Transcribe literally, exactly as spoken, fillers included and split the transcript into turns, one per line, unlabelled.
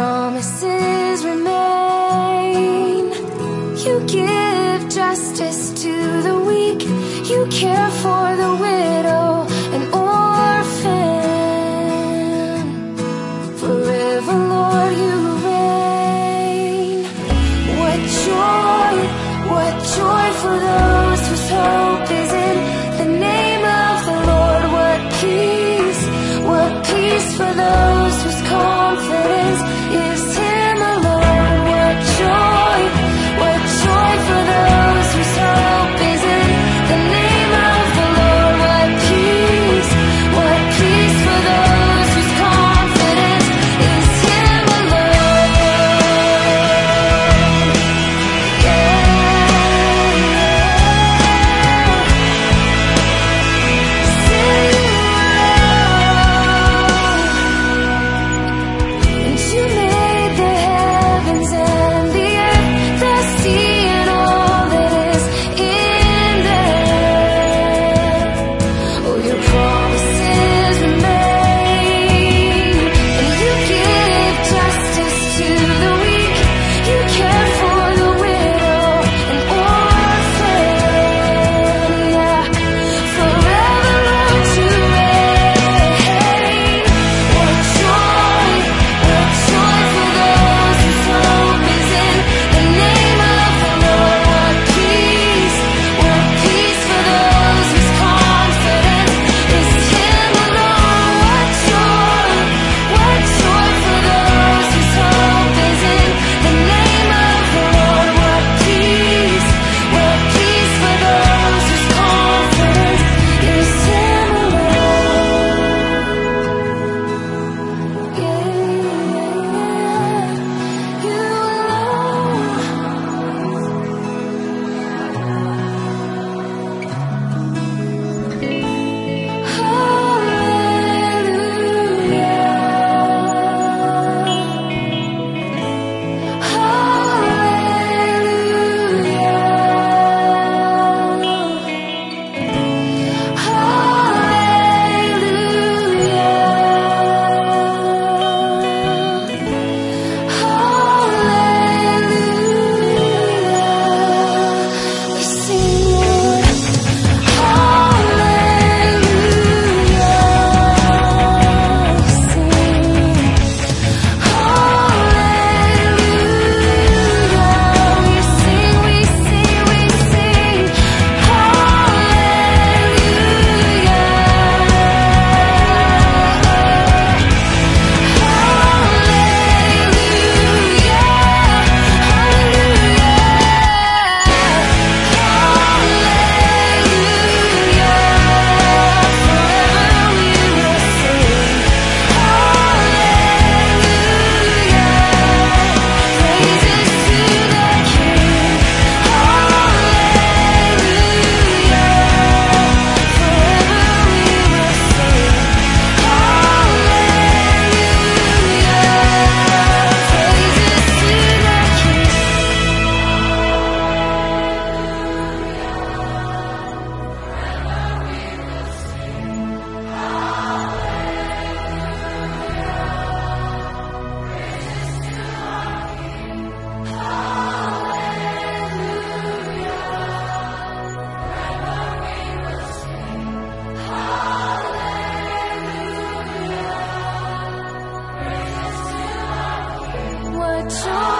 promises remain. You give justice to the weak. You care for the widow and orphan. Forever, Lord, you reign. What joy, what joy for those whose hope is in the name of the Lord. What peace, what peace for those whose confidence is Him alone. What joy, what joy for those whose hope is in the name of the Lord. What peace, what peace for those whose confidence is Him alone. Yeah. And you made the heavens and the earth, the sea and all that is in them. Oh, your promises remain. And you give justice to the weak. You care for the widow and orphan. Yeah. Forever, Lord, you reign. What joy, what joy for those whose hope is in the name of the Lord. What peace, what peace for those whose confidence is Him alone. What joy, what joy for those whose hope is in the name of the Lord. What peace, what peace for those whose confidence is Him alone. Yeah, you what joy.